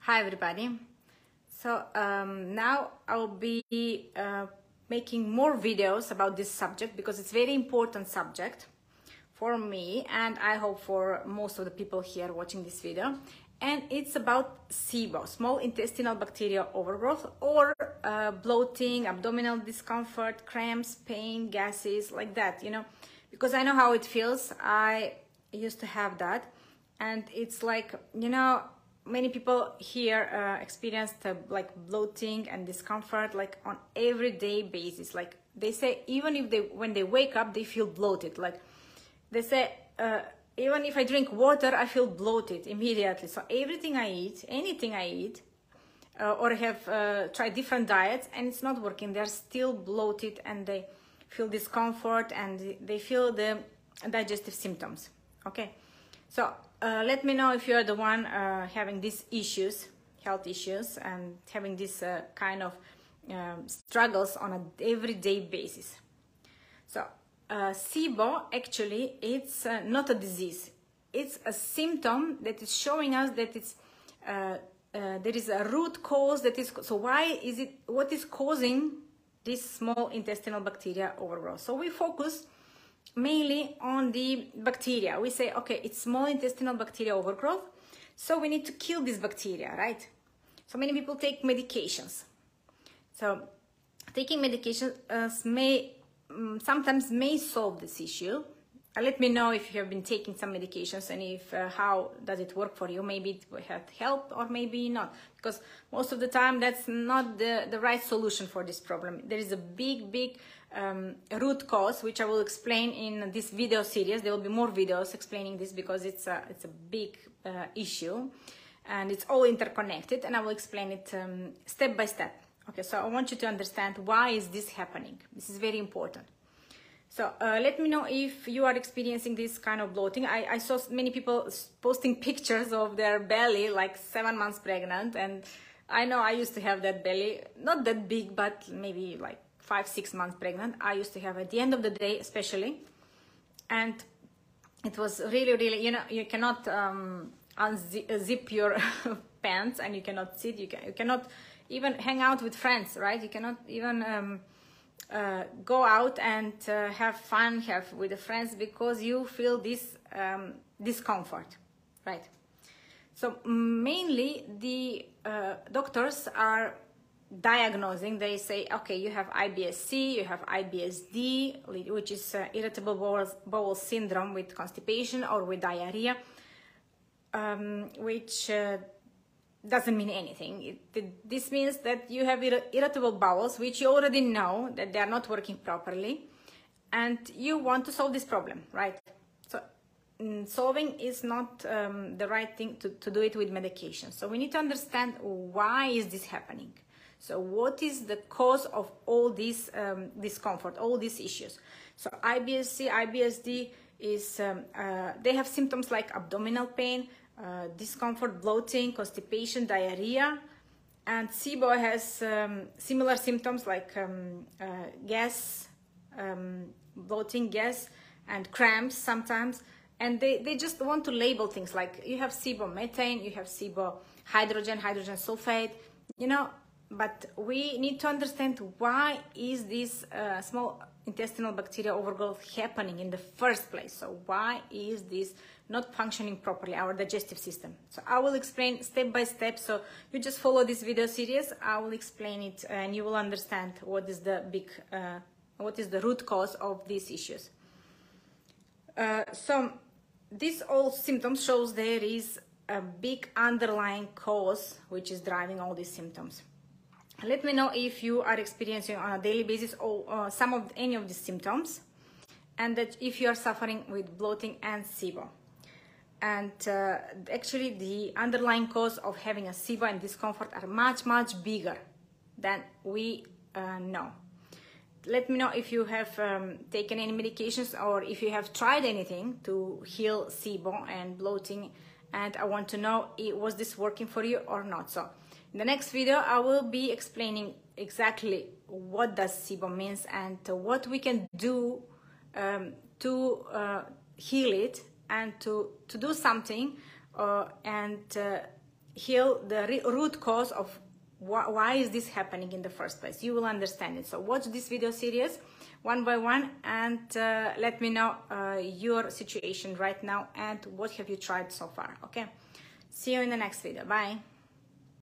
Hi everybody. So now I'll be making more videos about this subject because it's a very important subject for me and I hope for most of the people here watching this video. And it's about SIBO, small intestinal bacterial overgrowth, or bloating, abdominal discomfort, cramps, pain, gases, like that, you know, because I know how it feels. I used to have that, and it's like, you know, many people here experienced like bloating and discomfort like on everyday basis. Like they say, even if when they wake up, they feel bloated. Like they say, even if I drink water, I feel bloated immediately. So everything I eat, anything I eat, or have tried different diets and it's not working, they're still bloated and they feel discomfort and they feel the digestive symptoms. Okay, so let me know if you're the one having these issues, health issues, and having this kind of struggles on an everyday basis. So SIBO, actually, it's not a disease. It's a symptom that is showing us that it's there is a root cause that is. So why is it? What is causing this small intestinal bacteria overgrowth? So we focus mainly on the bacteria. We say, okay, it's small intestinal bacteria overgrowth, so we need to kill this bacteria, right? So many people take medications. So taking medications sometimes may solve this issue. Let me know if you have been taking some medications and if how does it work for you. Maybe it will have helped or maybe not, because most of the time that's not the right solution for this problem. There is a big root cause, which I will explain in this video series. There will be more videos explaining this because it's a big issue and it's all interconnected, and I will explain it step by step. Okay, so I want you to understand why is this happening. This is very important. So let me know if you are experiencing this kind of bloating. I saw many people posting pictures of their belly, like 7 months pregnant, and I know I used to have that belly, not that big, but maybe like 5-6 months pregnant. I used to have at the end of the day, especially, and it was really, you know, you cannot unzip your pants, and you cannot sit, you cannot even hang out with friends, right? You cannot even go out and have fun, with the friends, because you feel this discomfort, right? So mainly the doctors are diagnosing. They say, okay, you have IBS-C, you have IBS-D, which is irritable bowel syndrome with constipation or with diarrhea, which doesn't mean anything. This means that you have irritable bowels, which you already know that they are not working properly, and you want to solve this problem, right? So solving is not the right thing to do it with medication. So we need to understand why is this happening. So what is the cause of all this discomfort, all these issues? So IBS-C, IBS-D is, they have symptoms like abdominal pain, discomfort, bloating, constipation, diarrhea, and SIBO has similar symptoms like gas, bloating, gas, and cramps sometimes. And they just want to label things like you have SIBO methane, you have SIBO hydrogen sulfate, you know. But we need to understand why is this small intestinal bacteria overgrowth happening in the first place. So why is this not functioning properly, our digestive system? So I will explain step by step. So you just follow this video series. I will explain it and you will understand what is the root cause of these issues. So these all symptoms shows there is a big underlying cause which is driving all these symptoms. Let me know if you are experiencing on a daily basis or any of these symptoms, and that if you are suffering with bloating and SIBO. And actually the underlying cause of having a SIBO and discomfort are much bigger than we know. Let me know if you have taken any medications or if you have tried anything to heal SIBO and bloating, and I want to know, was this working for you or not? So in the next video, I will be explaining exactly what does SIBO means and what we can do to heal it and to do something and heal the root cause of why is this happening in the first place. You will understand it. So watch this video series one by one, and let me know your situation right now and what have you tried so far. Okay, see you in the next video. Bye.